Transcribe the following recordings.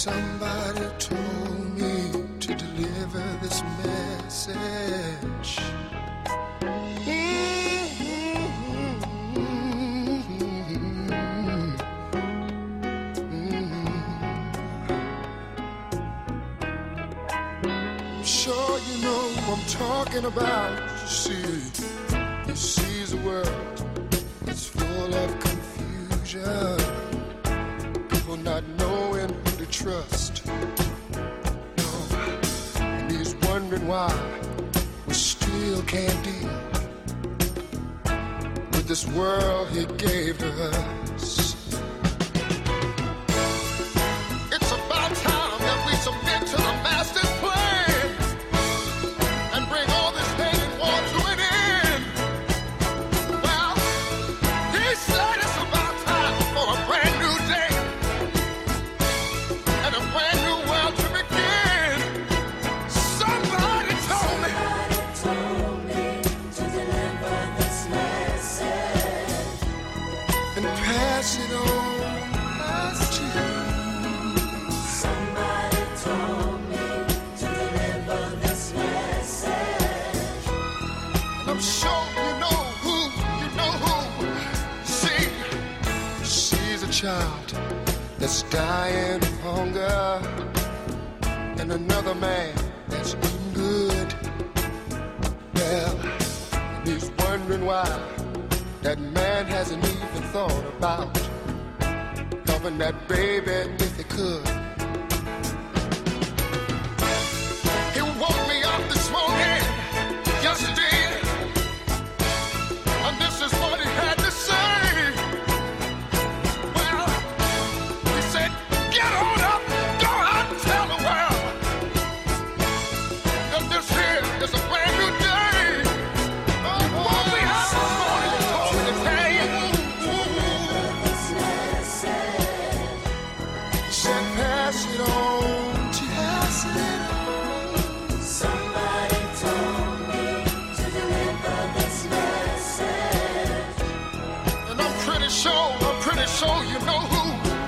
Somebody told me to deliver this message. Sure, you know who I'm talking about. You see the world is full of confusion. People not knowing who to trust. No, and he's wondering why we still can't deal with this world he gave to us. It's about time that we submit to the master's plan and bring all this hate and war to an end. Well, he said it's about time for a brand new day and a brand new world to begin. Somebody told me to deliver this message and pass it on. To you. Somebody told me to deliver this message. And I'm sure you know who. See, she's a child that's dying of hunger, and another man that's eating good. Well, and he's wondering why that man hasn't even thought about loving that baby if he could. He woke me up this morning, yes he did, and this is what he had to say. Well, he said, get on up, go out and tell the world that this here is a brand new day. Woke me up this morning and told me to tell you. Said pass it on to you. Somebody told me to deliver this message. And I'm pretty sure you know who.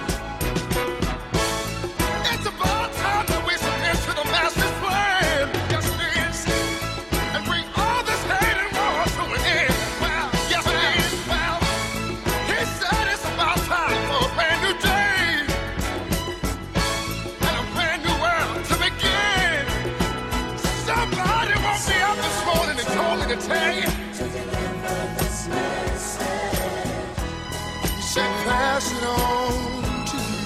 It's about time that we submit to the master's plan. Yes it is. And bring all this hate and war to an end. Well, yes it is. Well, he said it's about time for a brand new day and a brand new world to begin. Somebody woke me up this morning and told me to tell you. To deliver this message. He said pass it on to you.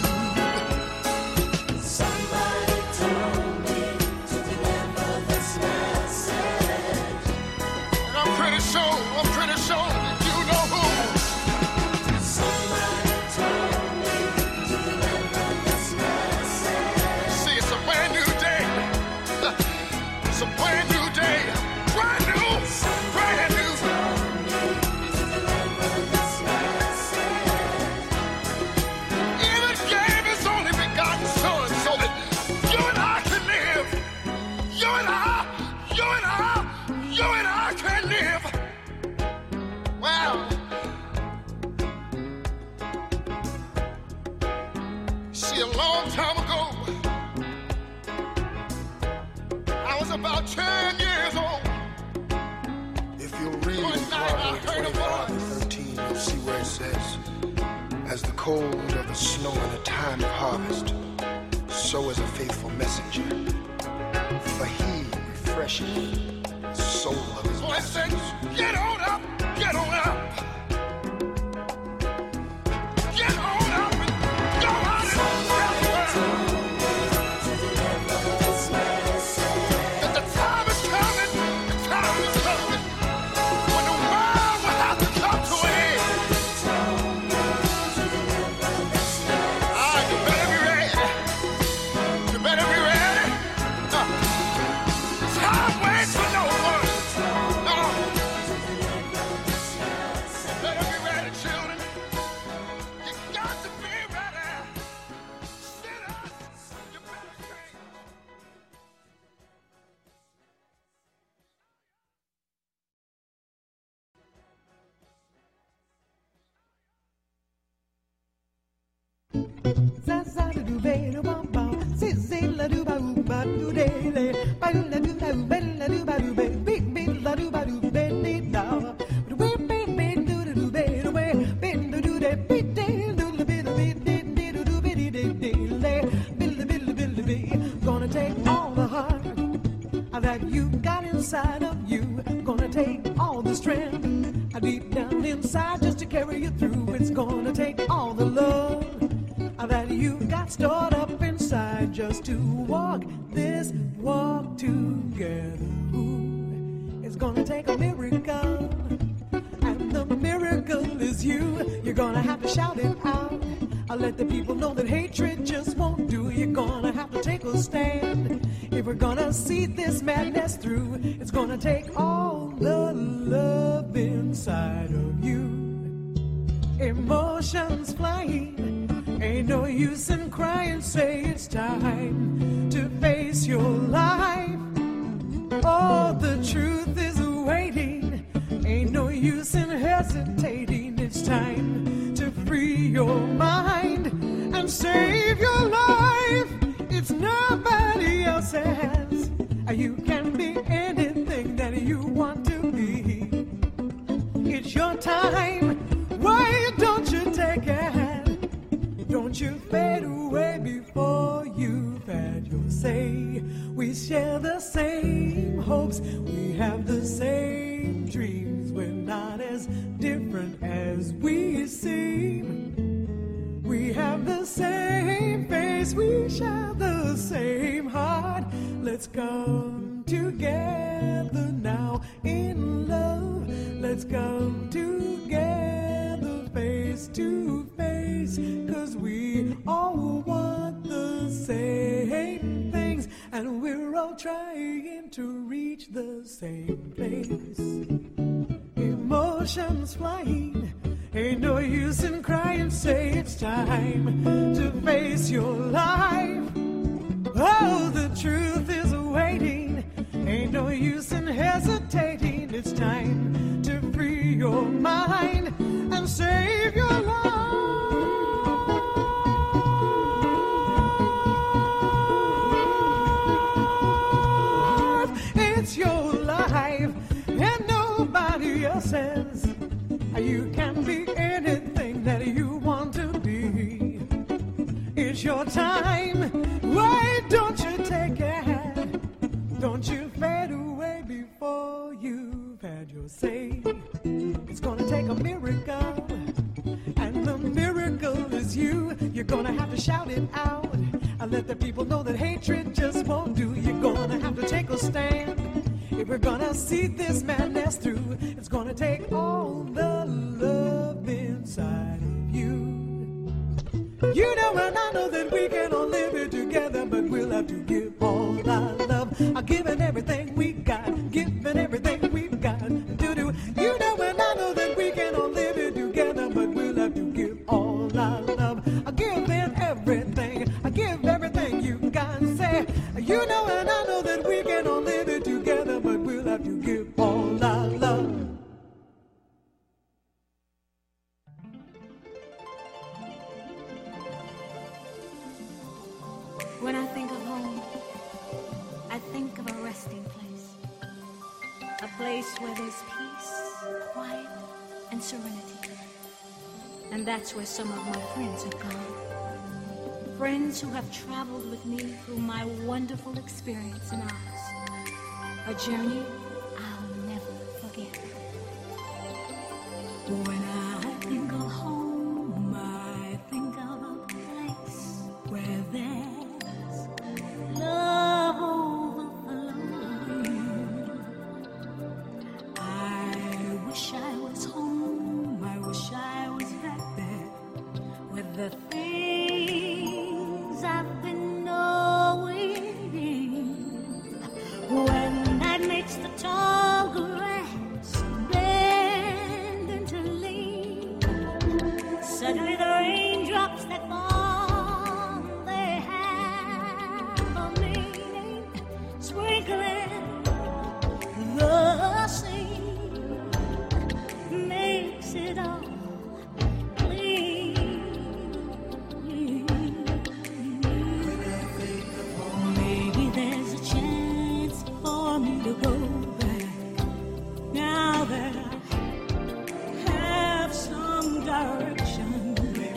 Somebody told me to deliver this message. And I'm pretty sure that you know who. Somebody told me to deliver this message. See, it's a brand new day. It's a brand new day. Brand new. Even gave his only begotten son so that you and I can live. You and I can live. Well, see, a long time ago, I was about 10 years old. If you read in Proverbs 25:13, you'll see where it says, as the cold of the snow in a time of harvest, so is a faithful messenger. For he refreshes the soul of his messengers. Get on up, get on up. Get on up and go out and tell the world that the time is coming, when the world will have to come to an end. You better be ready. You better be ready. Time waits for no one. You better be ready, children. You got to be ready. Sinners, you better sing. Za za do do be do bum bum. Deep down inside just to carry you through. It's gonna take all the love that you've got stored up inside just to walk this walk together. Ooh, it's gonna take a miracle, and the miracle is you. You're gonna have to shout it out. I'll let the people know that hatred just won't do. You're gonna have to take a stand if we're gonna see this madness through. It's gonna take all the love inside of you. Emotions flying, ain't no use in crying. Say it's time to face your life. Oh, the truth is waiting, ain't no use in hesitating. It's time to free your mind and save your life. It's nobody else's. You can be anything that you want to be. It's your time. Why don't you take it? Don't you fade away before you've had your say. We share the same hopes. We have the same dreams. We're not as different as we seem. We have the same face. We share the same heart. Let's come together now in love. Let's come together face to face. 'Cause we all want the same things, and we're all trying to reach the same place. Emotions flying, ain't no use in crying. Say it's time to face your life. Oh, the truth is waiting, ain't no use in hesitating. It's time to free your mind and save your life. It's your life and nobody else's. You can be anything that you want to be. It's your time. Why don't you take it? Don't you fade away before you've had your say. It's gonna take a miracle, and the miracle is you. You're gonna have to shout it out and let the people know that hatred just won't do. You're gonna have to take a stand if we're gonna see this madness through. It's gonna take all the love inside of you. You know and I know that we can all live it together, but we'll have to give all our love. I'll give it everything we got, giving everything we've got to do. You know and I know that we can all live it together, but we'll have to give all our love. I'll give it everything, I'll give everything you got. Say, you know and I know that we can all live it together, but we'll have to give all our love. When I think of home, I think of a resting place. A place where there's peace, quiet, and serenity. And that's where some of my friends have gone. Friends who have traveled with me through my wonderful experience in Oz. A journey I'll never forget. When I think of home, I think of a place where there's love overflowing. I wish I was home, I wish I was back there with the things I've been knowing. When night makes the tall grass bend into leaves, suddenly the raindrops that fall, they have a meaning, sprinkling the sea makes it all clean. Maybe there's a chance for me to go back now that I have some direction.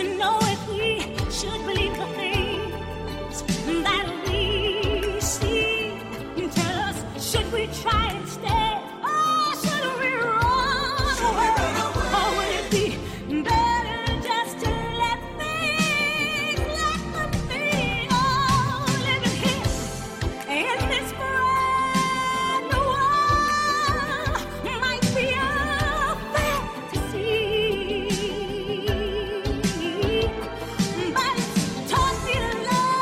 know if we should believe the things that we see. Tell us, should we try and stay, or should we run away? Or would it be better just to let things be? Oh, living here in this brand new world might be a fantasy, but it's taught me to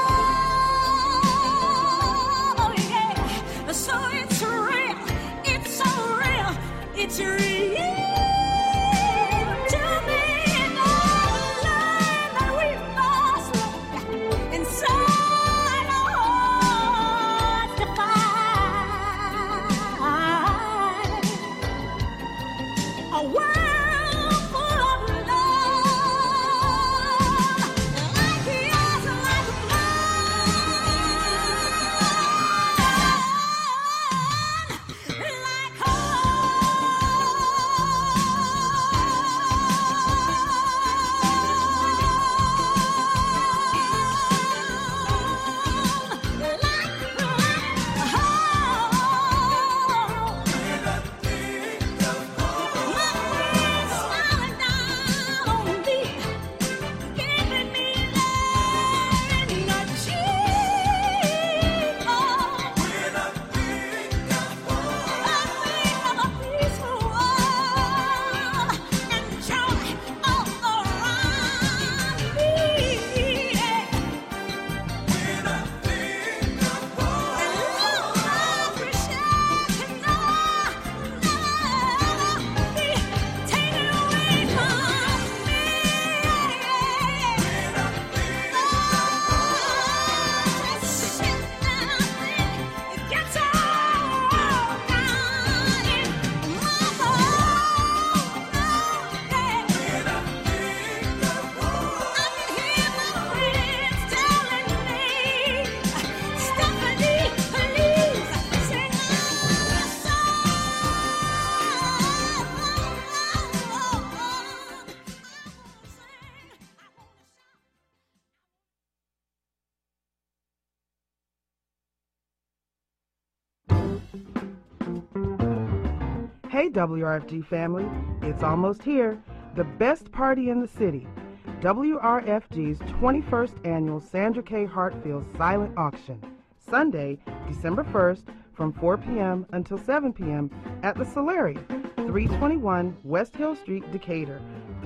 love. Oh yeah, so it's real, it's so real, it's real to me. And all the love that we must look inside our hearts to find a world full of love, like yours and like mine, like Hey WRFG family, it's almost here. The best party in the city. WRFG's 21st annual Sandra K. Hartfield Silent Auction. Sunday, December 1st from 4 p.m. until 7 p.m. at the Solari, 321 West Hill Street, Decatur,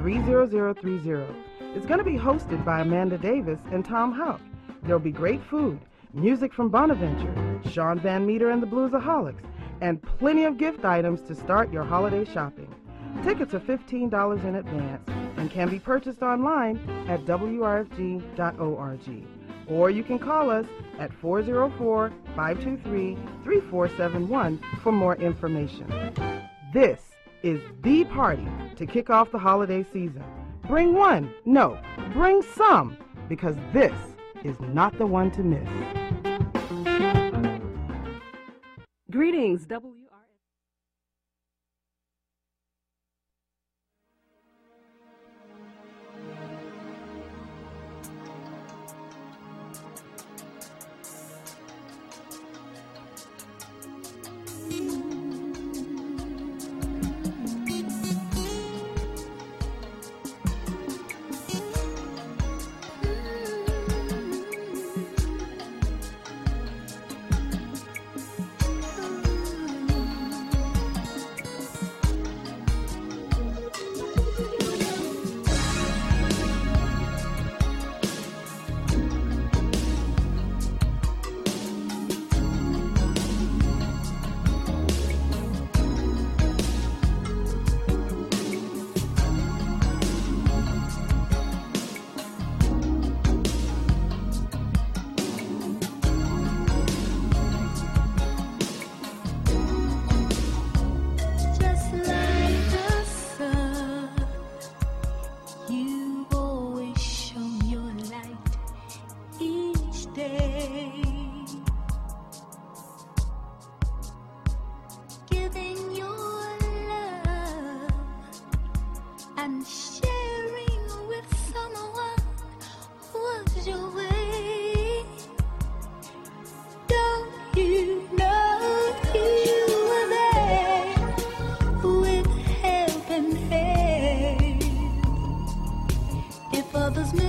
30030. It's going to be hosted by Amanda Davis and Tom Houck. There'll be great food, music from Bonaventure, Sean Van Meter and the Bluesaholics, and plenty of gift items to start your holiday shopping. Tickets are $15 in advance and can be purchased online at wrfg.org. Or you can call us at 404-523-3471 for more information. This is the party to kick off the holiday season. Bring one, no, bring some, because this is not the one to miss. Greetings, WRFG.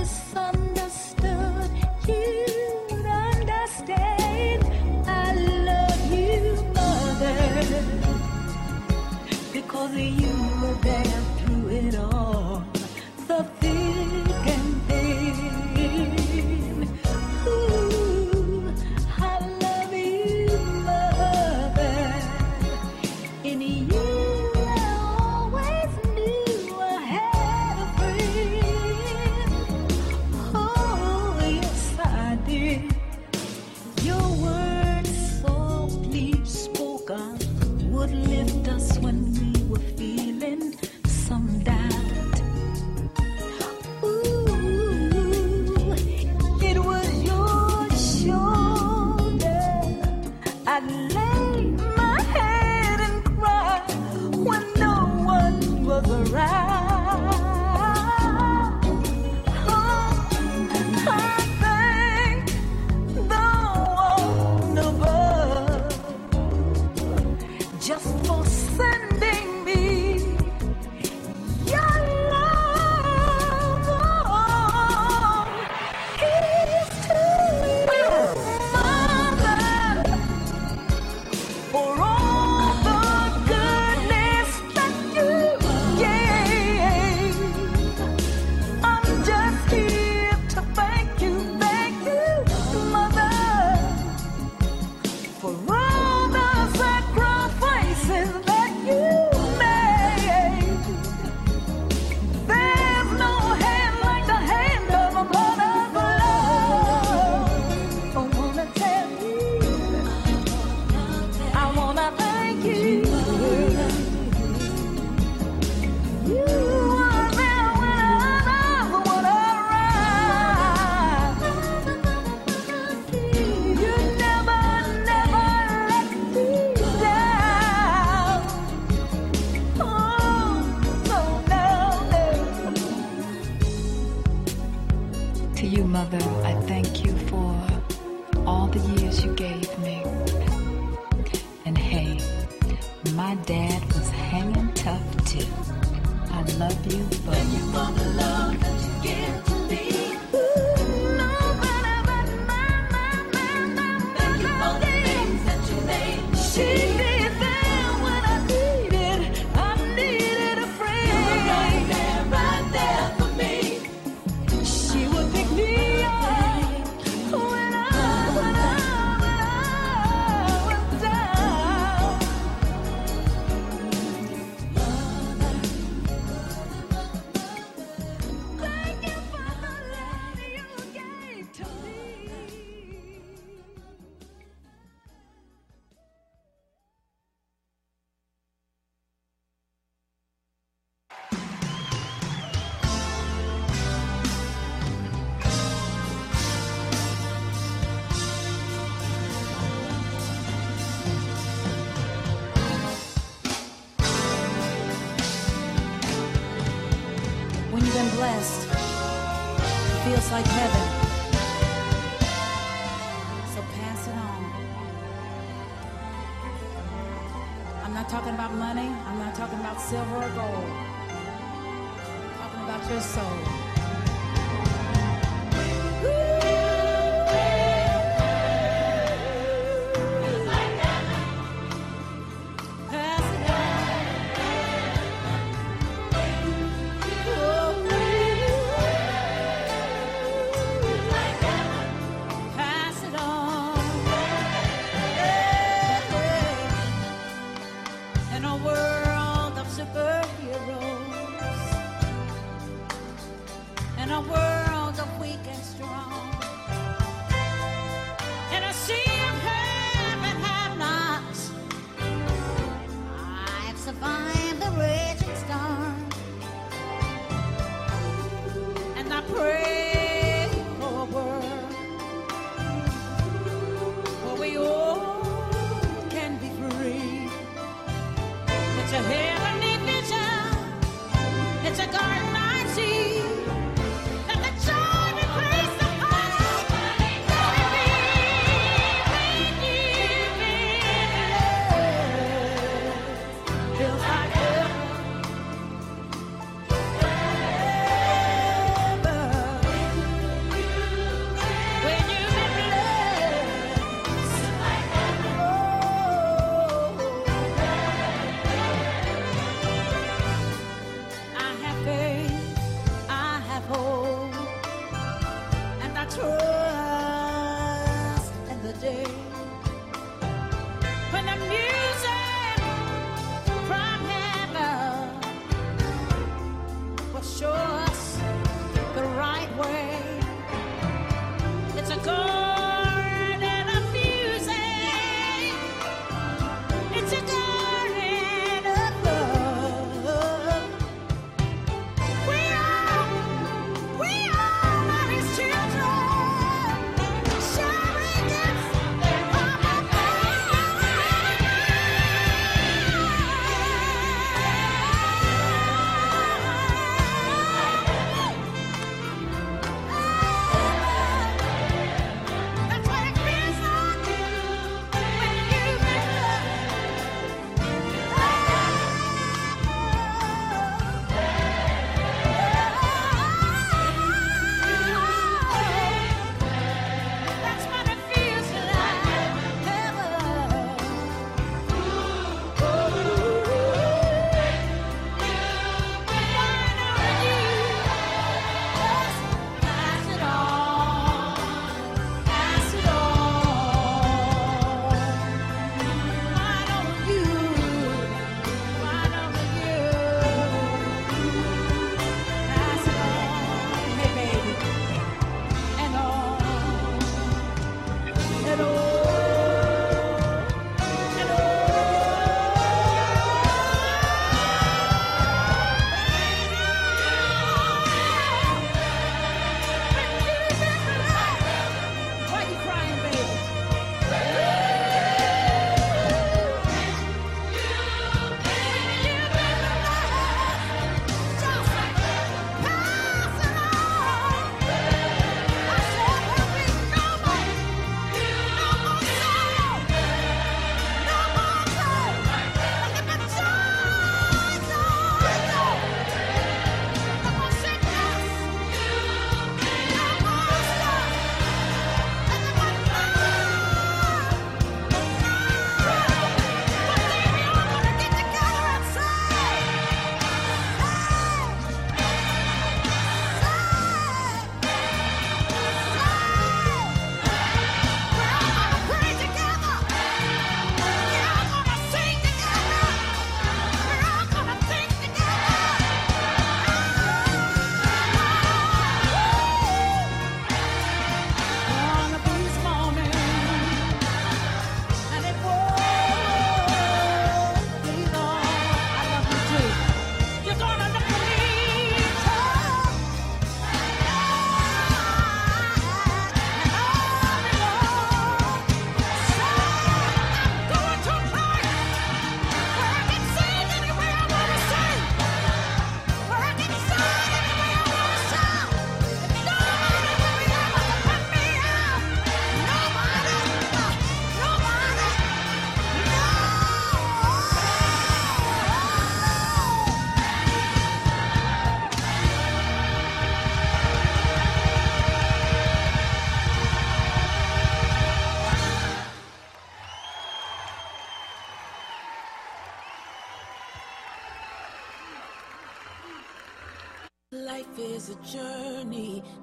misunderstood, you'd understand. I love you, Mother, because you were there through it all, the thick and thin. Ooh, I love you, Mother. In you I always knew I had a friend. Oh, yes I did. Your words softly spoken would lift us when we were feeling some doubt. Ooh, it was your shoulder I'd lay my head and cry when no one was around. Oh, I thank the one above just for sending me your love. Oh, here's to you, Mother, for all the goodness that you gave. I'm just here to thank you, Mother, for all the sacrifices that you made. There's no hand like the hand of a mother's love. I wanna tell you, I wanna thank you. You were there when others would arrive. You never let me down. Oh, no, no, no. To you, Mother, I thank you for all the years you gave me. And hey, my dad was hanging tough too. I love you, but thank you for the love that you give to me. Thank you for the things that you made. She did there when I needed a friend. You were right there for me. She would pick me up when I was down. Thank you for the love you gave to me. When you've been blessed, it feels like heaven. So pass it on. I'm not talking about money. I'm not talking about silver or gold. I'm talking about your soul. Pass it on. Pass it on. In a world of superheroes, in a world of weak and strong, in a sea of have and have-nots, I've survived the raging storm, and I pray for a world where we all can be free. It's a heavenly vision. It's a garden I see. That the joy we place upon feels like heaven.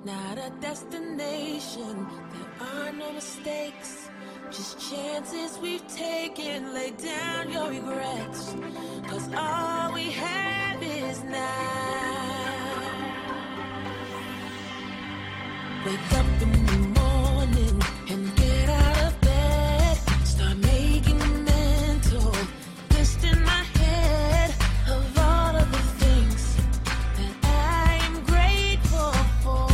not a destination. There are no mistakes, just chances we've taken. Lay down your regrets, 'cause all we have is now. Wake up in the morning and get out of bed. Start making a mental list in my head of all of the things that I am grateful for.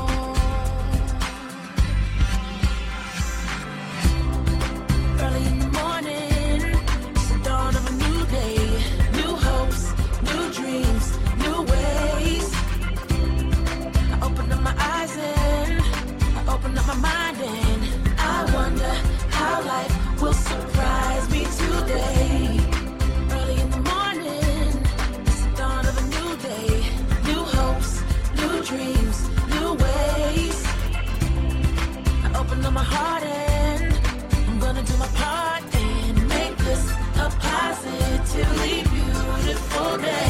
Early in the morning, it's the dawn of a new day. New hopes, new dreams, new ways. I open up my eyes and I open up my mind and I wonder how life will surprise me today. Early in the morning, it's the dawn of a new day. New hopes, new dreams, new ways. I open up my heart and I'm gonna do my part and make this a positively beautiful day.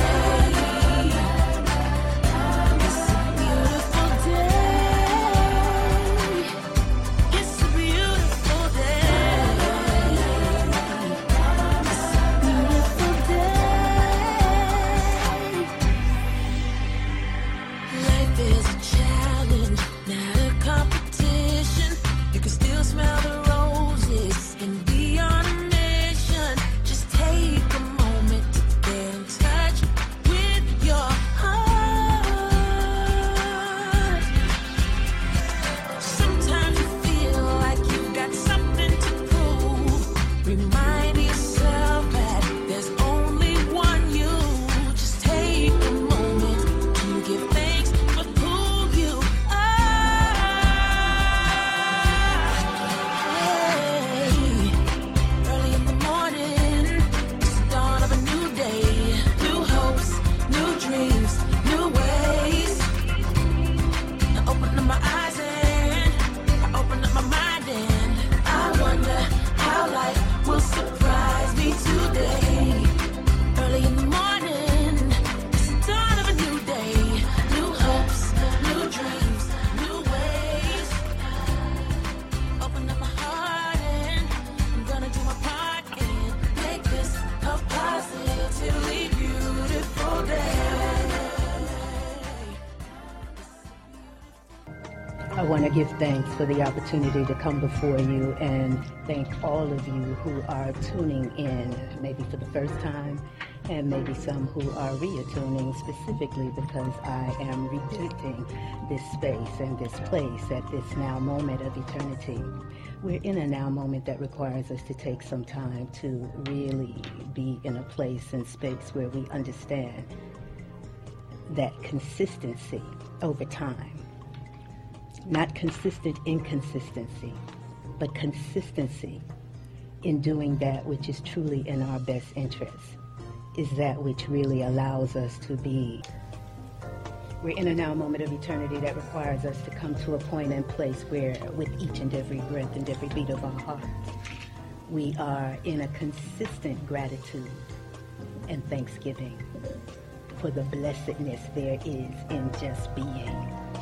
It's a beautiful day. It's a beautiful day. It's a beautiful day. Life is a challenge, not a competition. You can still smell the roses and be on a mission. Just take a moment to get in touch with your heart. Sometimes you feel like you've got something to prove. Remind yourself that there's only one you. Just take a moment to give thanks for who you are. Early in the morning, it's the dawn of a new day. New hopes, new dreams, new ways. I open up my eyes and I open up my mind and I wonder how life will surprise me today. Early in the morning, it's the dawn of a new day. New hopes, new dreams, new ways. Open up my heart and I'm gonna do my part and make this a positively beautiful day. I want to give thanks for the opportunity to come before you and thank all of you who are tuning in, maybe for the first time, and maybe some who are reattuning specifically because I am repainting this space and this place at this now moment of eternity. We're in a now moment that requires us to take some time to really be in a place and space where we understand that consistency over time, not consistent inconsistency, but consistency in doing that which is truly in our best interest is that which really allows us to be. We're in a now moment of eternity that requires us to come to a point and place where with each and every breath and every beat of our heart, we are in a consistent gratitude and thanksgiving for the blessedness there is in just being.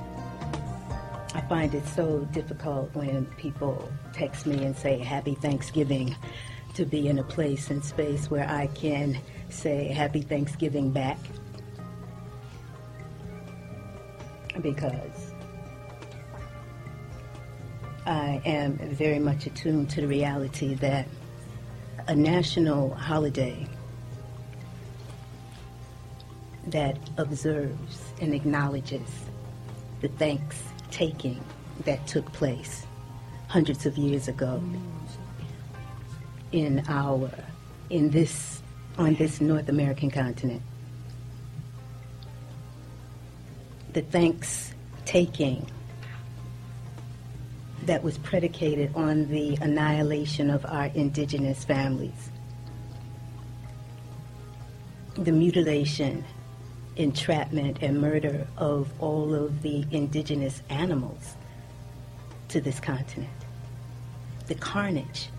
I find it so difficult when people text me and say Happy Thanksgiving to be in a place and space where I can say Happy Thanksgiving back, because I am very much attuned to the reality that a national holiday that observes and acknowledges the thanks-taking that took place hundreds of years ago on this North American continent. The thanks-taking that was predicated on the annihilation of our indigenous families, the mutilation, entrapment, and murder of all of the indigenous animals to this continent, the carnage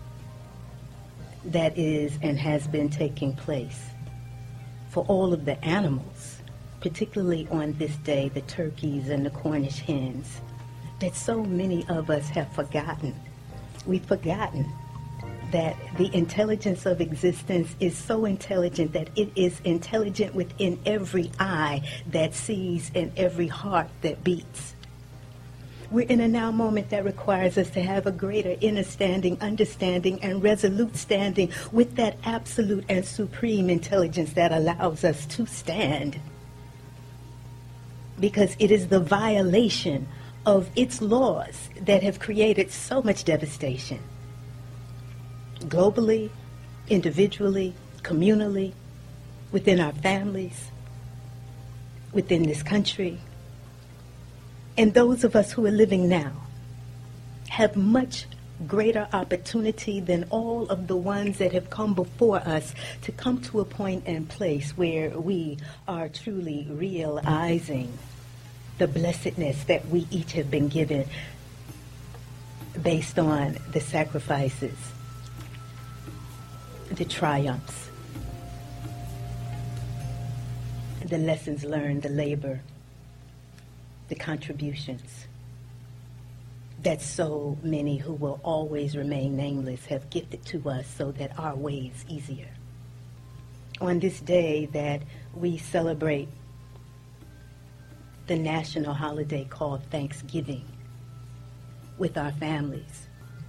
that is and has been taking place for all of the animals particularly on this day, the turkeys and the Cornish hens, that so many of us have forgotten. We've forgotten that the intelligence of existence is so intelligent that it is intelligent within every eye that sees and every heart that beats. We're in a now moment that requires us to have a greater inner standing, understanding, and resolute standing with that absolute and supreme intelligence that allows us to stand. Because it is the violation of its laws that have created so much devastation. Globally, individually, communally, within our families, within this country. And those of us who are living now have much greater opportunity than all of the ones that have come before us to come to a point and place where we are truly realizing the blessedness that we each have been given based on the sacrifices, the triumphs, the lessons learned, the labor, the contributions that so many who will always remain nameless have gifted to us so that our way is easier. On this day that we celebrate the national holiday called Thanksgiving with our families,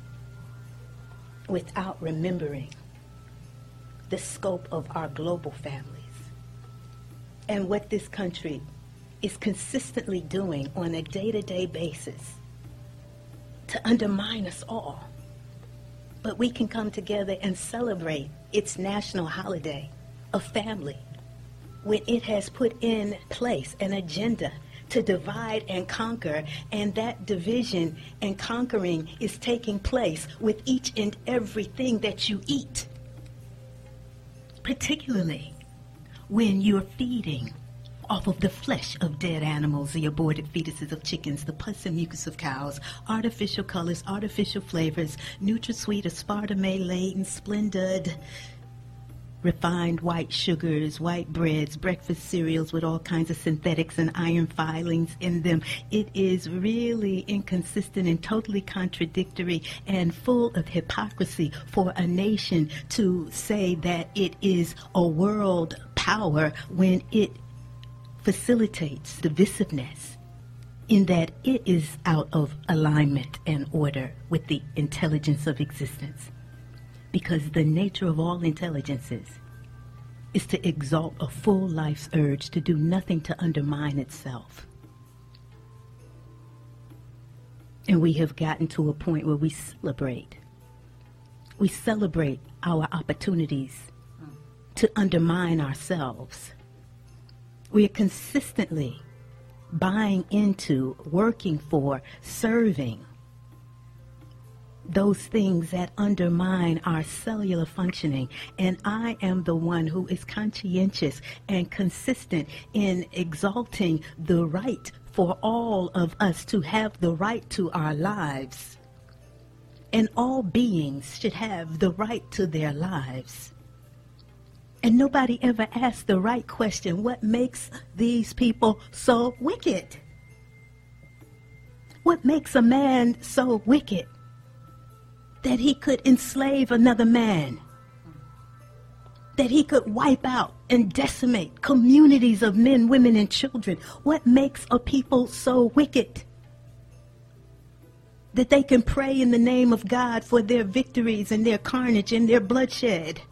without remembering the scope of our global families and what this country is consistently doing on a day-to-day basis to undermine us all. But we can come together and celebrate its national holiday of family when it has put in place an agenda to divide and conquer, and that division and conquering is taking place with each and everything that you eat, particularly when you're feeding off of the flesh of dead animals, the aborted fetuses of chickens, the pus and mucus of cows, artificial colors, artificial flavors, NutraSweet, aspartame-laden, Splendid, refined white sugars, white breads, breakfast cereals with all kinds of synthetics and iron filings in them. It is really inconsistent and totally contradictory and full of hypocrisy for a nation to say that it is a world power when it facilitates divisiveness, in that it is out of alignment and order with the intelligence of existence. Because the nature of all intelligences is to exalt a full life's urge to do nothing to undermine itself. And we have gotten to a point where we celebrate our opportunities to undermine ourselves. We are consistently buying into, working for, serving those things that undermine our cellular functioning. And I am the one who is conscientious and consistent in exalting the right for all of us to have the right to our lives. And all beings should have the right to their lives. And nobody ever asked the right question: what makes these people so wicked? What makes a man so wicked that he could enslave another man? That he could wipe out and decimate communities of men, women, and children? What makes a people so wicked that they can pray in the name of God for their victories and their carnage and their bloodshed,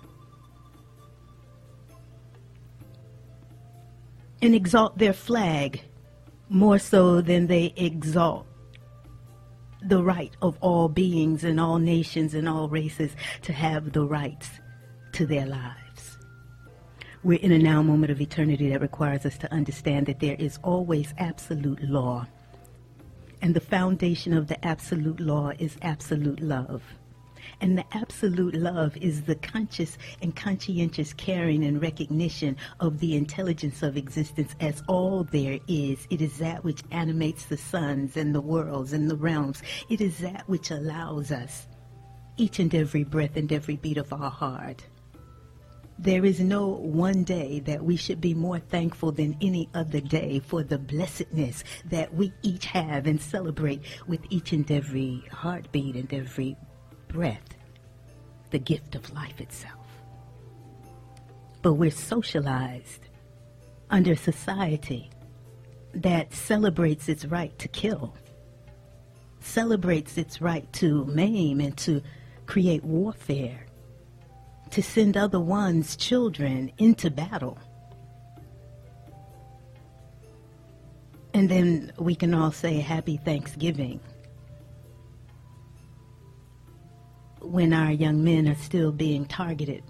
and exalt their flag more so than they exalt the right of all beings and all nations and all races to have the rights to their lives? We're in a now moment of eternity that requires us to understand that there is always absolute law. And the foundation of the absolute law is absolute love. And the absolute love is the conscious and conscientious caring and recognition of the intelligence of existence as all there is. It is that which animates the suns and the worlds and the realms. It is that which allows us, each and every breath and every beat of our heart, There is no one day that we should be more thankful than any other day for the blessedness that we each have and celebrate with each and every heartbeat and every breath, the gift of life itself. But we're socialized under society that celebrates its right to kill, celebrates its right to maim and to create warfare, to send other one's children into battle. And then we can all say Happy Thanksgiving when our young men are still being targeted,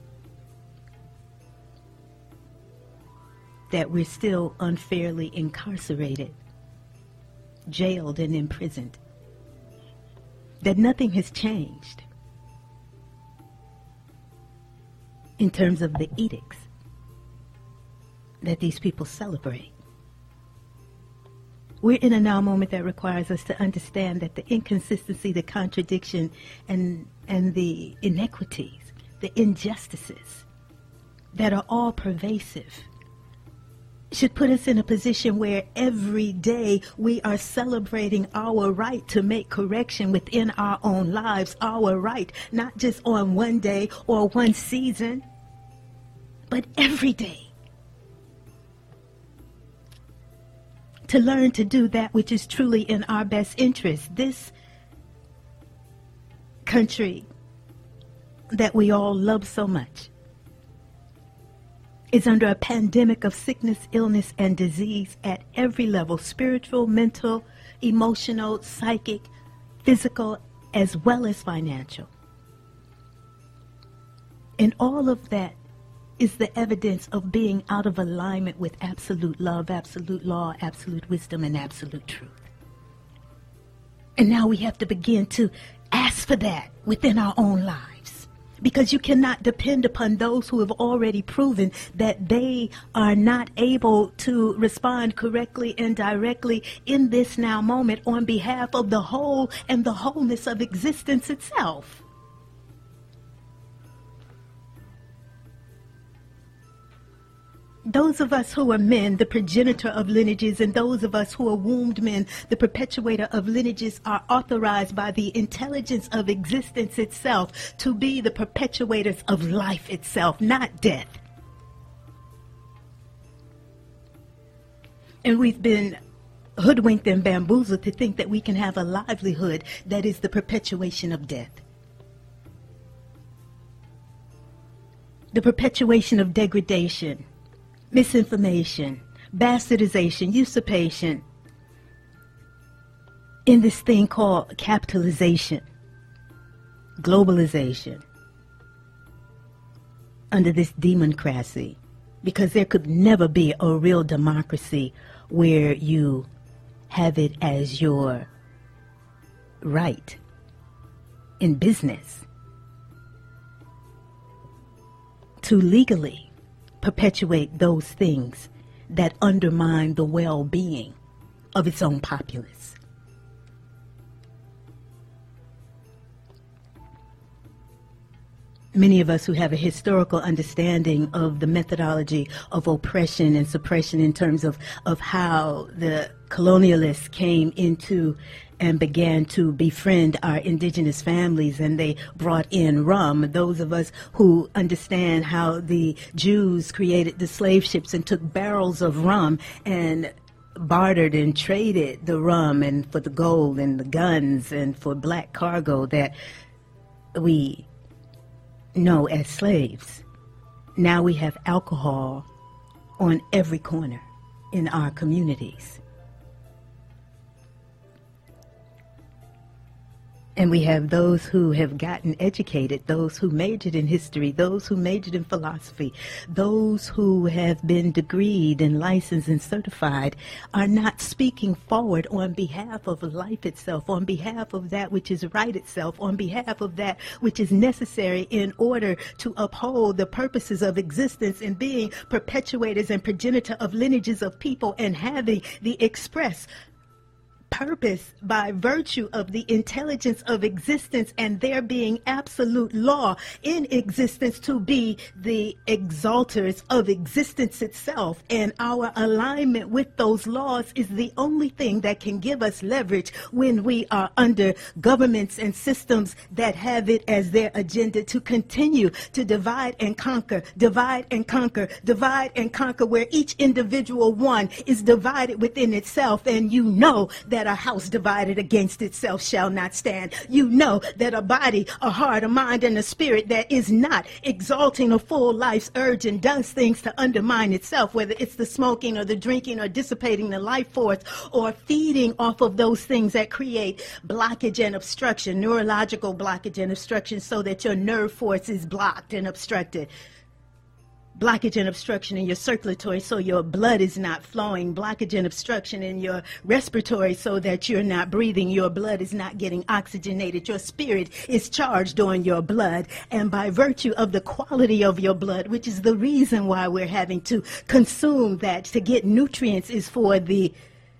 that we're still unfairly incarcerated, jailed and imprisoned, that nothing has changed in terms of the edicts that these people celebrate. We're in a now moment that requires us to understand that the inconsistency, the contradiction, and the inequities, the injustices that are all pervasive should put us in a position where every day we are celebrating our right to make correction within our own lives, our right, not just on one day or one season, but every day. To learn to do that which is truly in our best interest. This country that we all love so much is under a pandemic of sickness, illness, and disease at every level, spiritual, mental, emotional, psychic, physical, as well as financial. And all of that is the evidence of being out of alignment with absolute love, absolute law, absolute wisdom, and absolute truth. And now we have to begin to ask for that within our own lives, because you cannot depend upon those who have already proven that they are not able to respond correctly and directly in this now moment on behalf of the whole and the wholeness of existence itself. Those of us who are men, the progenitor of lineages, and those of us who are wombed men, the perpetuator of lineages, are authorized by the intelligence of existence itself to be the perpetuators of life itself, not death. And we've been hoodwinked and bamboozled to think that we can have a livelihood that is the perpetuation of death. The perpetuation of degradation, misinformation, bastardization, usurpation in this thing called capitalization, globalization, under this democracy, because there could never be a real democracy where you have it as your right in business to legally perpetuate those things that undermine the well-being of its own populace. Many of us who have a historical understanding of the methodology of oppression and suppression in terms of how the colonialists came into and began to befriend our indigenous families, and they brought in rum. Those of us who understand how the Jews created the slave ships and took barrels of rum and bartered and traded the rum and for the gold and the guns and for black cargo that we know as slaves. Now we have alcohol on every corner in our communities. And we have those who have gotten educated, those who majored in history, those who majored in philosophy, those who have been degreed and licensed and certified are not speaking forward on behalf of life itself, on behalf of that which is right itself, on behalf of that which is necessary in order to uphold the purposes of existence and being perpetuators and progenitor of lineages of people and having the express purpose, by virtue of the intelligence of existence and there being absolute law in existence to be the exalters of existence itself. And our alignment with those laws is the only thing that can give us leverage when we are under governments and systems that have it as their agenda to continue to divide and conquer, divide and conquer, divide and conquer, where each individual one is divided within itself. And you know that a house divided against itself shall not stand. You know that a body, a heart, a mind, and a spirit that is not exalting a full life's urge and does things to undermine itself, whether it's the smoking or the drinking or dissipating the life force or feeding off of those things that create blockage and obstruction, neurological blockage and obstruction, so that your nerve force is blocked and obstructed. Blockage and obstruction in your circulatory so your blood is not flowing. Blockage and obstruction in your respiratory so that you're not breathing. Your blood is not getting oxygenated. Your spirit is charged on your blood. And by virtue of the quality of your blood, which is the reason why we're having to consume that to get nutrients, is for the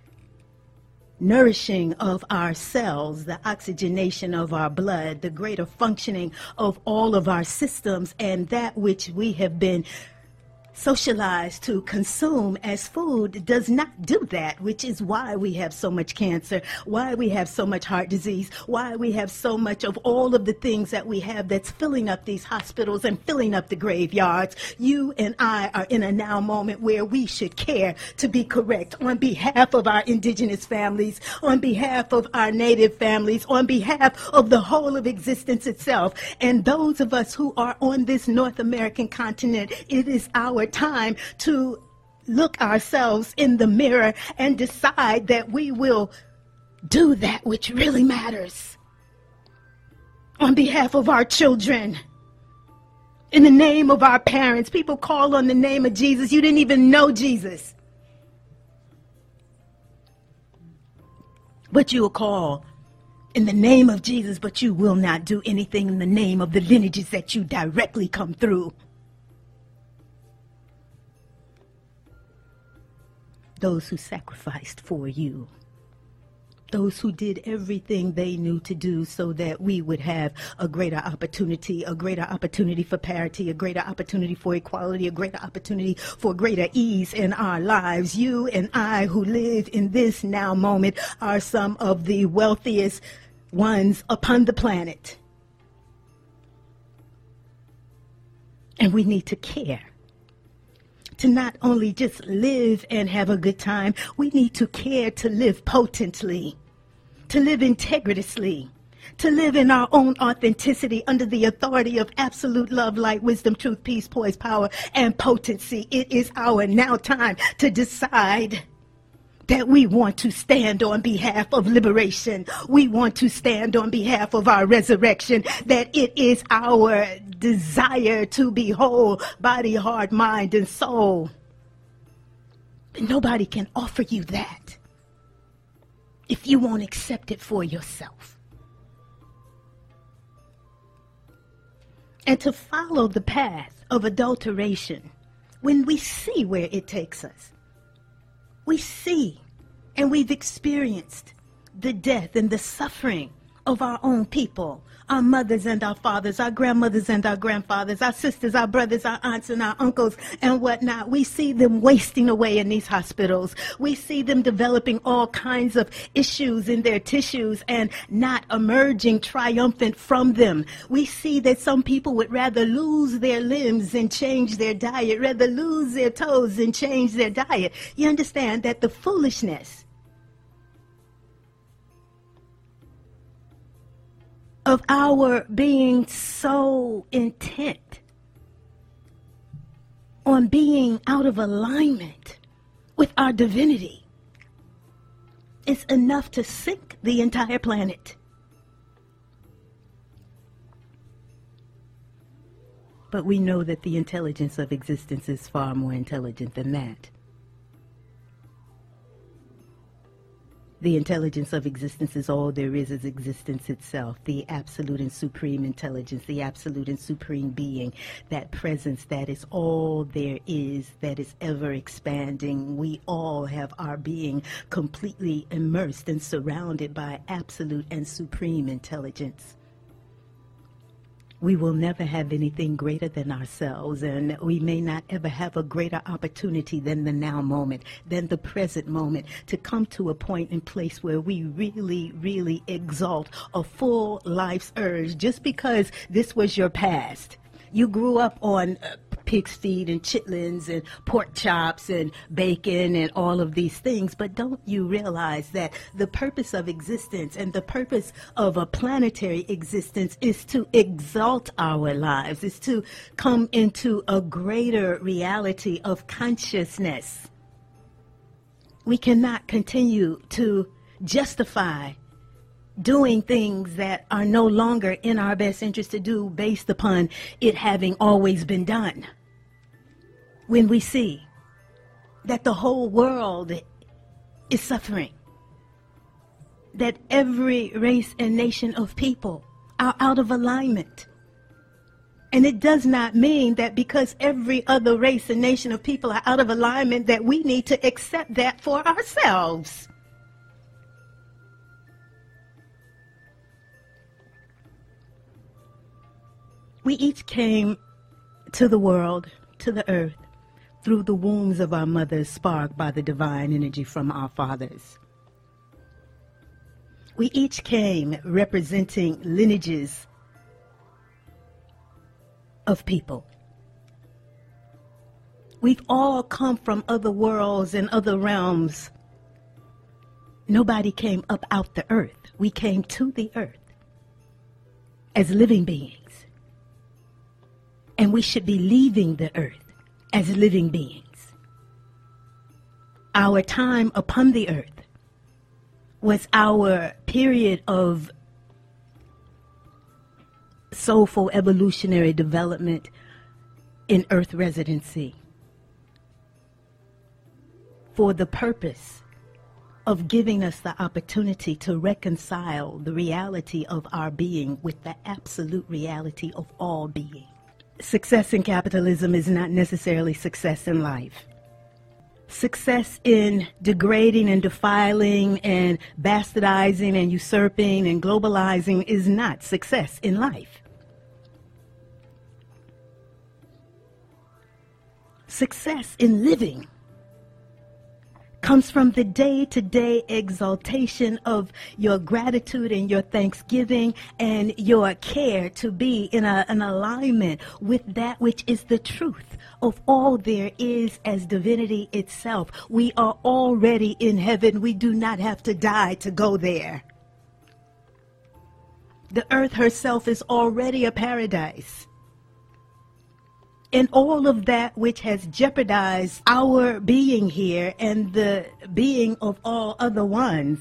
nourishing of our cells, the oxygenation of our blood, the greater functioning of all of our systems, and that which we have been socialized to consume as food does not do that, which is why we have so much cancer, why we have so much heart disease, why we have so much of all of the things that we have that's filling up these hospitals and filling up the graveyards. You and I are in a now moment where we should care to be correct on behalf of our indigenous families, on behalf of our native families, on behalf of the whole of existence itself. And those of us who are on this North American continent, it is our time to look ourselves in the mirror and decide that we will do that which really matters on behalf of our children, in the name of our parents. People call on the name of Jesus. You didn't even know Jesus, but you will call in the name of Jesus, but you will not do anything in the name of the lineages that you directly come through. Those who sacrificed for you, those who did everything they knew to do so that we would have a greater opportunity for parity, a greater opportunity for equality, a greater opportunity for greater ease in our lives. You and I who live in this now moment are some of the wealthiest ones upon the planet. And we need to care. To not only just live and have a good time, we need to care to live potently, to live integritiously, to live in our own authenticity under the authority of absolute love, light, wisdom, truth, peace, poise, power, and potency. It is our now time to decide that we want to stand on behalf of liberation. We want to stand on behalf of our resurrection, that it is our desire to be whole, body, heart, mind, and soul. And nobody can offer you that if you won't accept it for yourself. And to follow the path of adulteration, when we see where it takes us, we see and we've experienced the death and the suffering of our own people, our mothers and our fathers, our grandmothers and our grandfathers, our sisters, our brothers, our aunts and our uncles and whatnot. We see them wasting away in these hospitals. We see them developing all kinds of issues in their tissues and not emerging triumphant from them. We see that some people would rather lose their limbs and change their diet, rather lose their toes and change their diet. You understand that the foolishness of our being so intent on being out of alignment with our divinity is enough to sink the entire planet. But we know that the intelligence of existence is far more intelligent than that. The intelligence of existence is all there is existence itself, the absolute and supreme intelligence, the absolute and supreme being, that presence that is all there is, that is ever expanding. We all have our being completely immersed and surrounded by absolute and supreme intelligence. We will never have anything greater than ourselves, and we may not ever have a greater opportunity than the now moment, than the present moment, to come to a point and place where we really, really exalt a full life's urge. Just because this was your past, you grew up on pig's feet and chitlins and pork chops and bacon and all of these things, but don't you realize that the purpose of existence and the purpose of a planetary existence is to exalt our lives, is to come into a greater reality of consciousness. We cannot continue to justify doing things that are no longer in our best interest to do based upon it having always been done. When we see that the whole world is suffering, that every race and nation of people are out of alignment. And it does not mean that because every other race and nation of people are out of alignment that we need to accept that for ourselves. We each came to the world, to the earth, through the wombs of our mothers, sparked by the divine energy from our fathers. We each came representing lineages of people. We've all come from other worlds and other realms. Nobody came up out the earth. We came to the earth as living beings. And we should be leaving the earth as living beings. Our time upon the earth was our period of soulful evolutionary development in earth residency for the purpose of giving us the opportunity to reconcile the reality of our being with the absolute reality of all being. Success in capitalism is not necessarily success in life. Success in degrading and defiling and bastardizing and usurping and globalizing is not success in life. Success in living comes from the day-to-day exaltation of your gratitude and your thanksgiving and your care to be in an alignment with that which is the truth of all there is as divinity itself. We are already in heaven. We do not have to die to go there. The earth herself is already a paradise. And all of that which has jeopardized our being here and the being of all other ones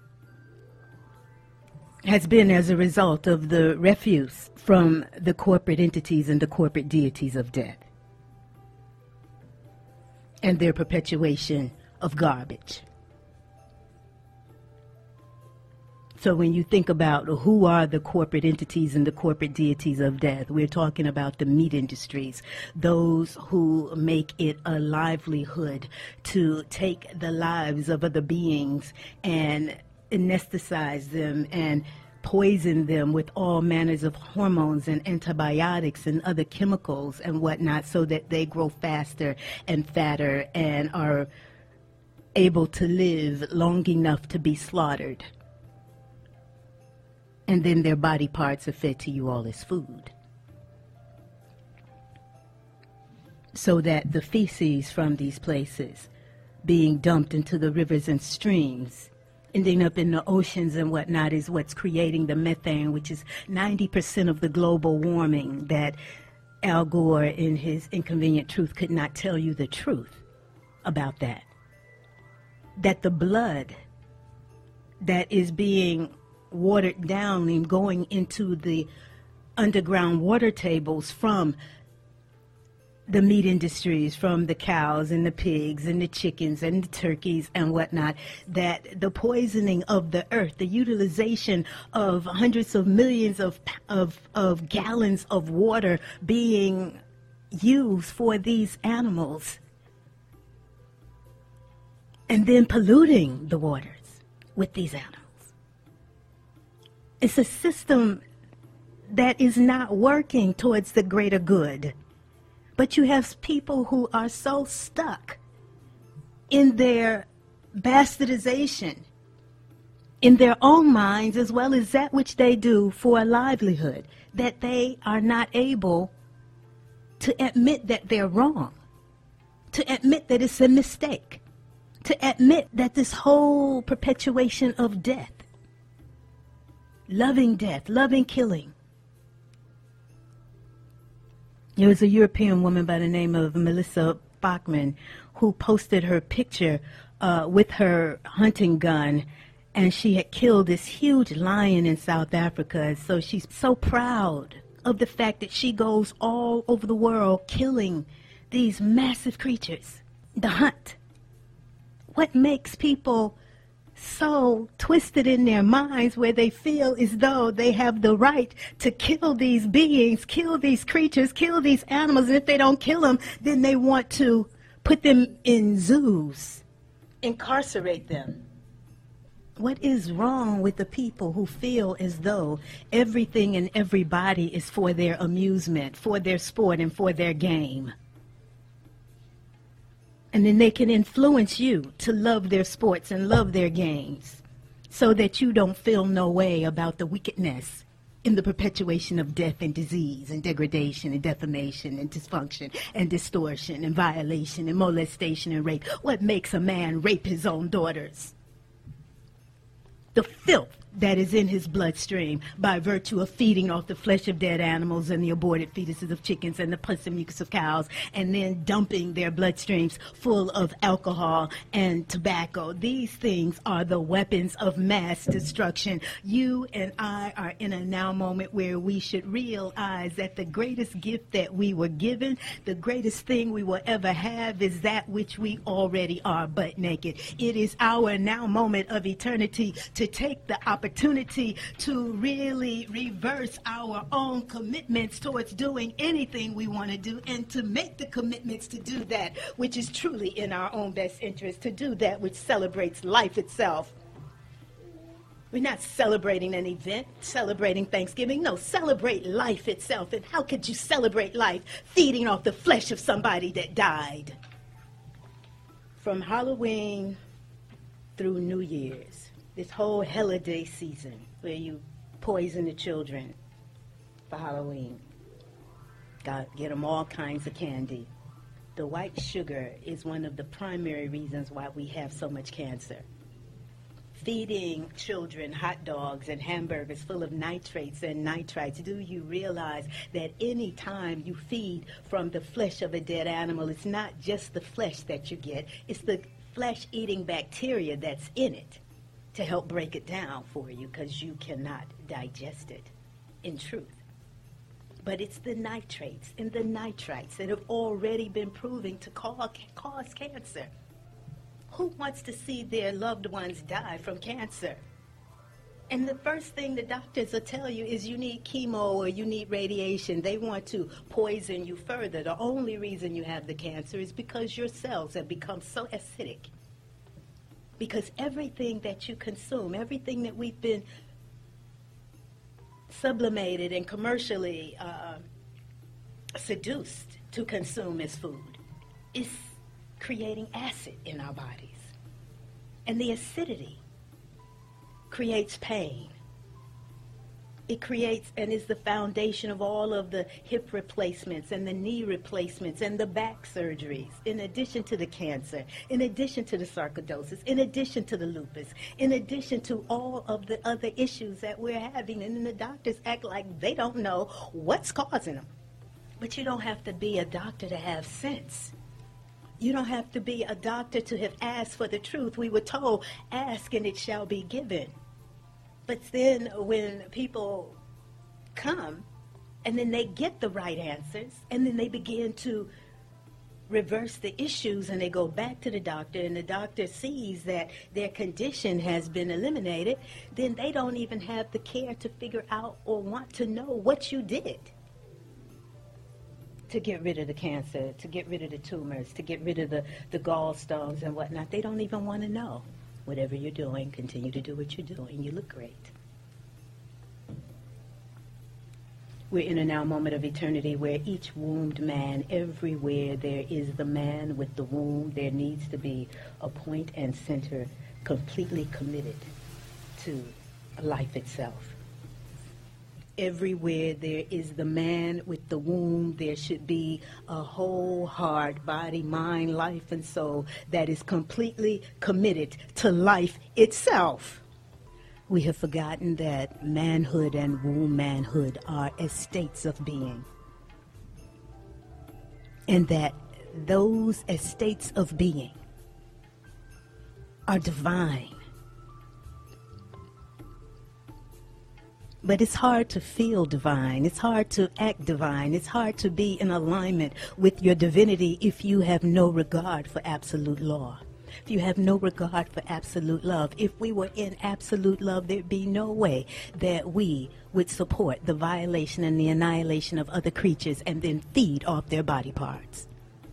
has been as a result of the refuse from the corporate entities and the corporate deities of death and their perpetuation of garbage. So when you think about who are the corporate entities and the corporate deities of death, we're talking about the meat industries, those who make it a livelihood to take the lives of other beings and anesthetize them and poison them with all manners of hormones and antibiotics and other chemicals and whatnot so that they grow faster and fatter and are able to live long enough to be slaughtered. And then their body parts are fed to you all as food. So that the feces from these places being dumped into the rivers and streams, ending up in the oceans and whatnot, is what's creating the methane, which is 90% of the global warming that Al Gore, in his Inconvenient Truth, could not tell you the truth about that. That the blood that is being watered down and going into the underground water tables from the meat industries, from the cows and the pigs and the chickens and the turkeys and whatnot, that the poisoning of the earth, the utilization of hundreds of millions of gallons of water being used for these animals, and then polluting the waters with these animals. It's a system that is not working towards the greater good. But you have people who are so stuck in their bastardization, in their own minds, as well as that which they do for a livelihood, that they are not able to admit that they're wrong, to admit that it's a mistake, to admit that this whole perpetuation of death, loving killing. There was a European woman by the name of Melissa Bachman who posted her picture with her hunting gun, and she had killed this huge lion in South Africa. So she's so proud of the fact that she goes all over the world killing these massive creatures. The hunt. What makes people so twisted in their minds where they feel as though they have the right to kill these beings, kill these creatures, kill these animals, and if they don't kill them, then they want to put them in zoos, incarcerate them. What is wrong with the people who feel as though everything and everybody is for their amusement, for their sport, and for their game? And then they can influence you to love their sports and love their games so that you don't feel no way about the wickedness in the perpetuation of death and disease and degradation and defamation and dysfunction and distortion and violation and molestation and rape. What makes a man rape his own daughters? The filth that is in his bloodstream by virtue of feeding off the flesh of dead animals and the aborted fetuses of chickens and the pus and mucus of cows, and then dumping their bloodstreams full of alcohol and tobacco. These things are the weapons of mass destruction. You and I are in a now moment where we should realize that the greatest gift that we were given, the greatest thing we will ever have, is that which we already are, butt naked. It is our now moment of eternity to take the opportunity to really reverse our own commitments towards doing anything we want to do, and to make the commitments to do that which is truly in our own best interest, to do that which celebrates life itself. We're not celebrating an event, celebrating Thanksgiving. No, celebrate life itself. And how could you celebrate life feeding off the flesh of somebody that died? From Halloween through New Year's, this whole holiday season where you poison the children for Halloween. Get them all kinds of candy. The white sugar is one of the primary reasons why we have so much cancer. Feeding children hot dogs and hamburgers full of nitrates and nitrites. Do you realize that any time you feed from the flesh of a dead animal, it's not just the flesh that you get, it's the flesh-eating bacteria that's in it to help break it down for you, because you cannot digest it in truth. But it's the nitrates and the nitrites that have already been proven to cause cancer. Who wants to see their loved ones die from cancer? And the first thing the doctors will tell you is you need chemo or you need radiation. They want to poison you further. The only reason you have the cancer is because your cells have become so acidic. Because everything that you consume, everything that we've been sublimated and commercially seduced to consume as food, is creating acid in our bodies. And the acidity creates pain. It creates and is the foundation of all of the hip replacements and the knee replacements and the back surgeries, in addition to the cancer, in addition to the sarcoidosis, in addition to the lupus, in addition to all of the other issues that we're having. And then the doctors act like they don't know what's causing them. But you don't have to be a doctor to have sense. You don't have to be a doctor to have asked for the truth. We were told, ask and it shall be given. But then when people come and then they get the right answers and then they begin to reverse the issues and they go back to the doctor and the doctor sees that their condition has been eliminated, then they don't even have the care to figure out or want to know what you did to get rid of the cancer, to get rid of the tumors, to get rid of the gallstones and whatnot. They don't even want to know. Whatever you're doing, continue to do what you're doing. You look great. We're in a now moment of eternity where each wombed man, everywhere there is the man with the womb, there needs to be a point and center completely committed to life itself. Everywhere there is the man with the womb, there should be a whole heart, body, mind, life, and soul that is completely committed to life itself. We have forgotten that manhood and womb manhood are estates of being, and that those estates of being are divine. But it's hard to feel divine. It's hard to act divine. It's hard to be in alignment with your divinity if you have no regard for absolute law. If you have no regard for absolute love. If we were in absolute love, there'd be no way that we would support the violation and the annihilation of other creatures and then feed off their body parts.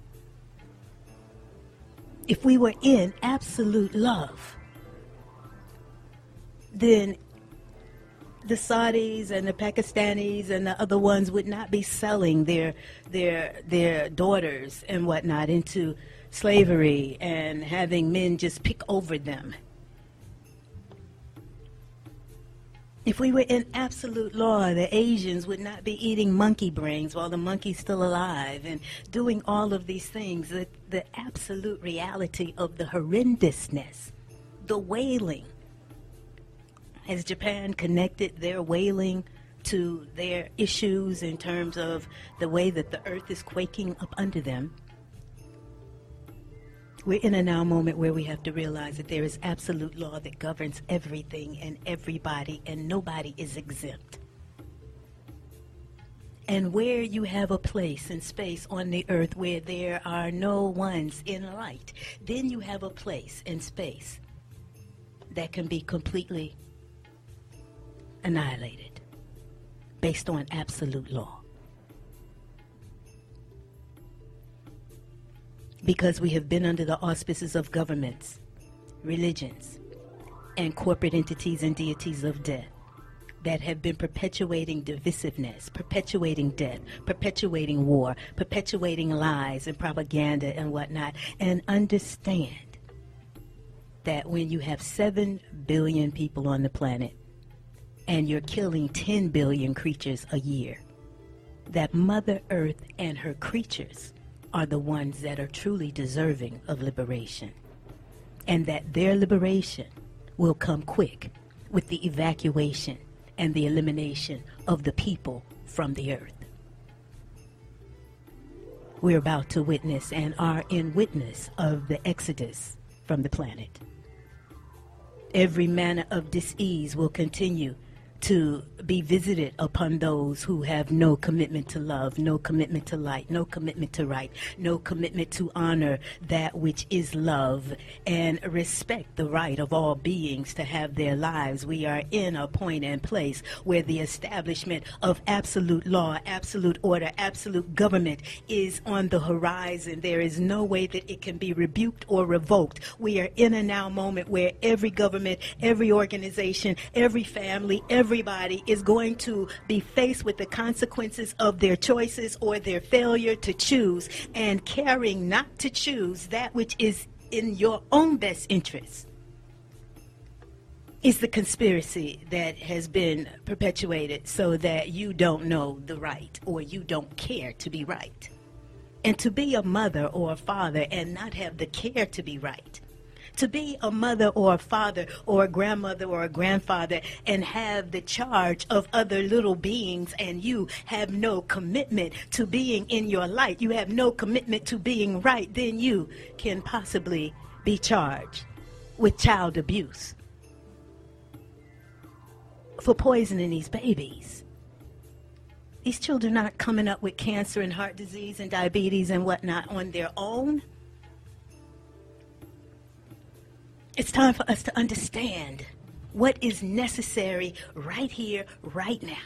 If we were in absolute love, then the Saudis and the Pakistanis and the other ones would not be selling their daughters and whatnot into slavery and having men just pick over them. If we were in absolute law, the Asians would not be eating monkey brains while the monkey's still alive and doing all of these things. The absolute reality of the horrendousness, the wailing. Has Japan connected their wailing to their issues in terms of the way that the earth is quaking up under them? We're in a now moment where we have to realize that there is absolute law that governs everything and everybody, and nobody is exempt. And where you have a place and space on the earth where there are no ones in light, then you have a place and space that can be completely annihilated based on absolute law. Because we have been under the auspices of governments, religions, and corporate entities and deities of death that have been perpetuating divisiveness, perpetuating death, perpetuating war, perpetuating lies and propaganda and whatnot. And understand that when you have 7 billion people on the planet and you're killing 10 billion creatures a year, that Mother Earth and her creatures are the ones that are truly deserving of liberation, and that their liberation will come quick with the evacuation and the elimination of the people from the earth. We're about to witness and are in witness of the exodus from the planet. Every manner of dis-ease will continue to be visited upon those who have no commitment to love, no commitment to light, no commitment to right, no commitment to honor that which is love and respect the right of all beings to have their lives. We are in a point and place where the establishment of absolute law, absolute order, absolute government is on the horizon. There is no way that it can be rebuked or revoked. We are in a now moment where every government, every organization, every family, everybody is going to be faced with the consequences of their choices or their failure to choose, and caring not to choose that which is in your own best interest is the conspiracy that has been perpetuated so that you don't know the right or you don't care to be right. And to be a mother or a father and not have the care to be right, to be a mother or a father or a grandmother or a grandfather and have the charge of other little beings, and you have no commitment to being in your light, you have no commitment to being right, then you can possibly be charged with child abuse for poisoning these babies. These children aren't coming up with cancer and heart disease and diabetes and whatnot on their own. It's time for us to understand what is necessary right here, right now.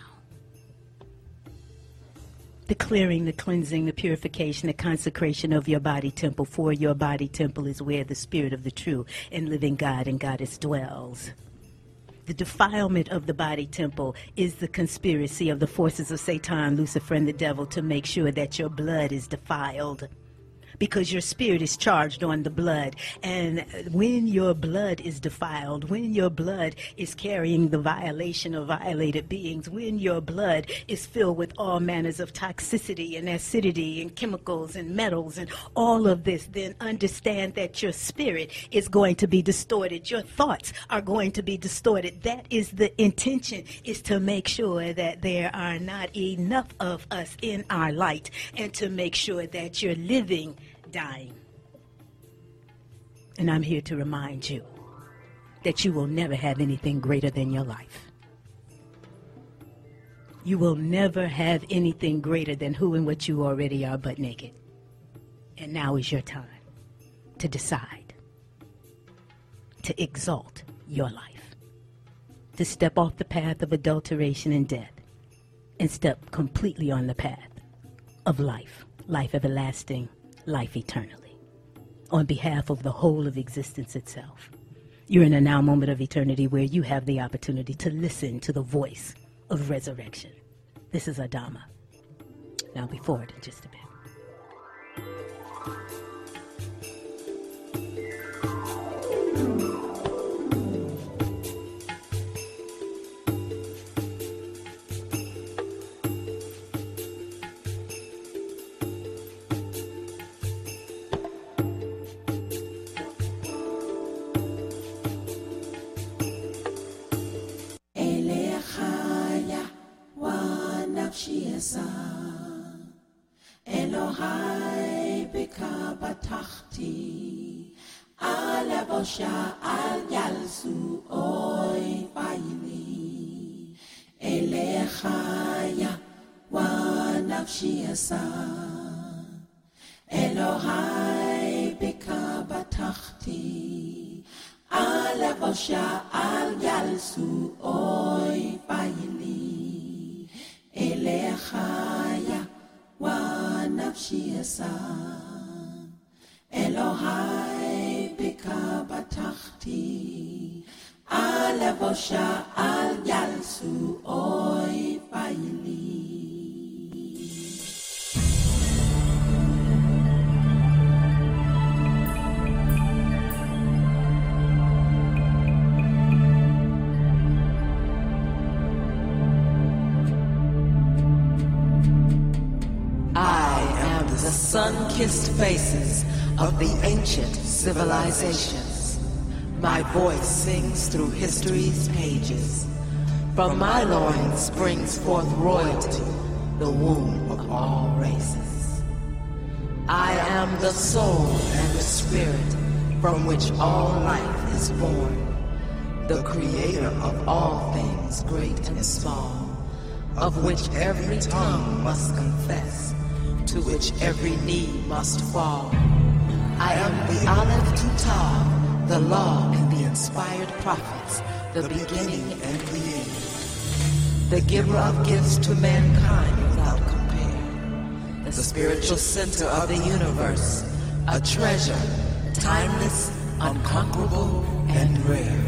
The clearing, the cleansing, the purification, the consecration of your body temple. For your body temple is where the spirit of the true and living God and Goddess dwells. The defilement of the body temple is the conspiracy of the forces of Satan, Lucifer, and the devil to make sure that your blood is defiled. Because your spirit is charged on the blood. And when your blood is defiled, when your blood is carrying the violation of violated beings, when your blood is filled with all manners of toxicity and acidity and chemicals and metals and all of this, then understand that your spirit is going to be distorted. Your thoughts are going to be distorted. That is the intention, is to make sure that there are not enough of us in our light, and to make sure that you're living dying. And I'm here to remind you that you will never have anything greater than your life. You will never have anything greater than who and what you already are but naked. And now is your time to decide to exalt your life, to step off the path of adulteration and death and step completely on the path of life, life everlasting, life eternally, on behalf of the whole of existence itself. You're in a now moment of eternity where you have the opportunity to listen to the voice of resurrection. This is Adama. Now I'll be forward in just a bit. Elohai bika batachti ala bosha al yalsu oi faili Elechaya wa nafshi asa Elohai bika batachti ala bosha al yalsu oi faili Elechaya wa nafshi asa Elohai bika batachti ala bosha al yalsu oi faili The sun-kissed faces of the ancient civilizations. My voice sings through history's pages. From my loins springs forth royalty, the womb of all races. I am the soul and the spirit from which all life is born, the creator of all things great and small, of which every tongue must confess, to which every knee must fall. I am the Aleph to Tav, the law and the inspired prophets, the beginning and the end, the giver of gifts to mankind without compare, the spiritual center of the universe, a treasure, timeless, unconquerable, and rare.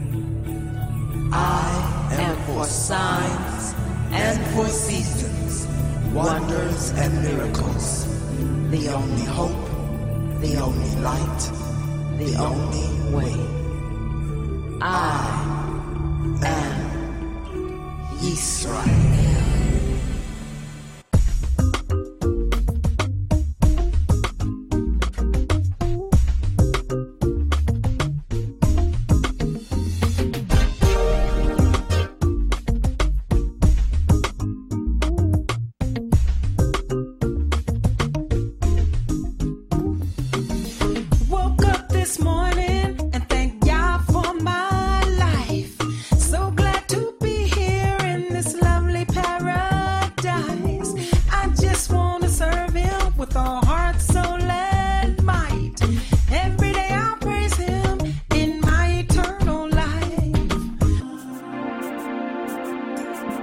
I am for signs and for seasons, wonders and miracles, the only hope, the only light, the only way. I am Yisrael. Lovely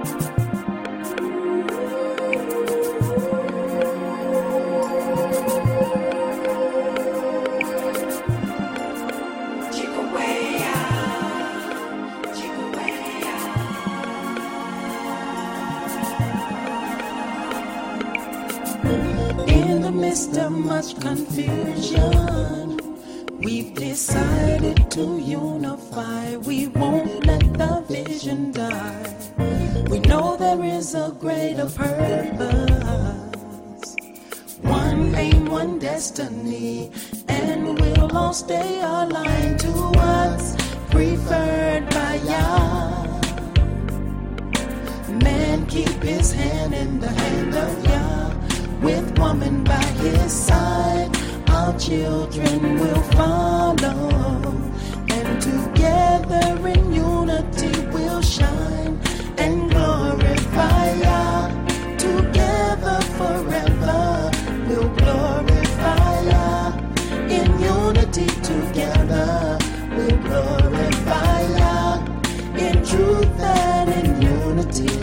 In the midst of much confusion, we've decided to unify. We won't let the vision die. We know there is a greater purpose, one aim, one destiny, and we'll all stay aligned to what's preferred by Yah. Man keep his hand in the hand of Yah, with woman by his side. Our children will follow, and together in unity we'll shine and glorify Yah. Together forever we'll glorify Yah. In unity together we'll glorify Yah. In truth and in unity.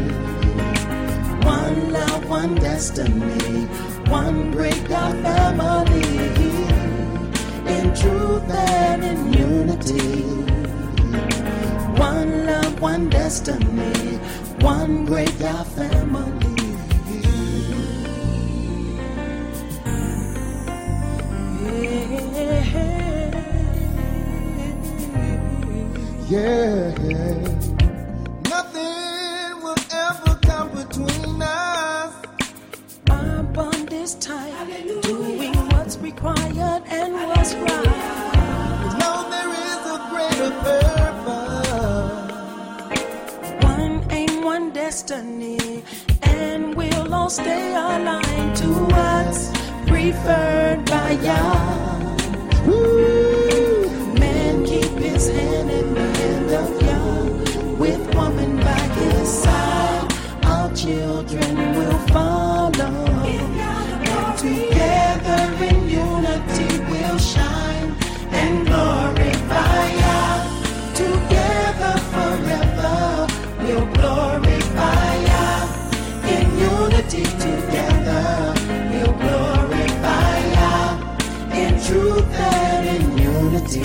One love, one destiny, one great God family. In truth and in unity. One love, one destiny, one great God family. Yeah. Nothing will ever come between us. Our bond is tight, doing what's required and what's right. We know there is a greater purpose. One aim, one destiny, and we'll all stay aligned to what's preferred by Yah. Man keep his hand in the hand of Yah, with woman by his side. Our children will follow, and together in unity we'll shine and glorify Yah. Together forever we'll glorify Yah. In unity together we'll glorify Yah. In truth and in unity.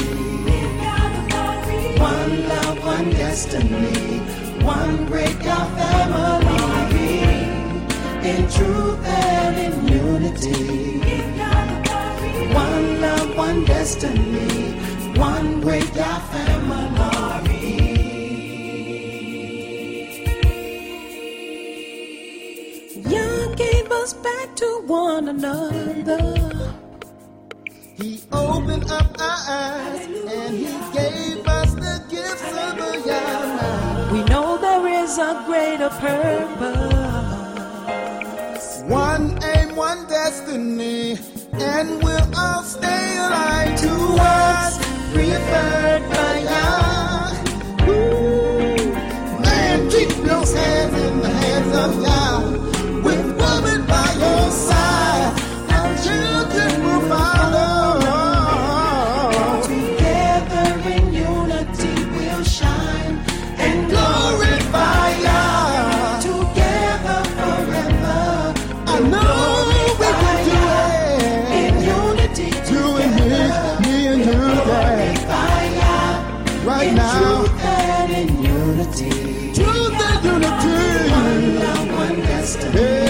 One love, one destiny, one great God family. In truth and in unity. One love, one destiny, one great God family. Yah gave us back to one another. He opened up our eyes and he gave us the gifts of the Yah. We know there is a greater purpose. One aim, one destiny, and we'll all stay aligned to what's preferred by Yah. Man, keep those hands in the hands of Yah, with woman by your side. Our children will follow. Together in unity we'll shine and glorify Yah. Together forever I know we can do it. in unity You and me and you, glorify Yah. right In now. truth and in unity. Truth and unity. One love, one destiny. Hey.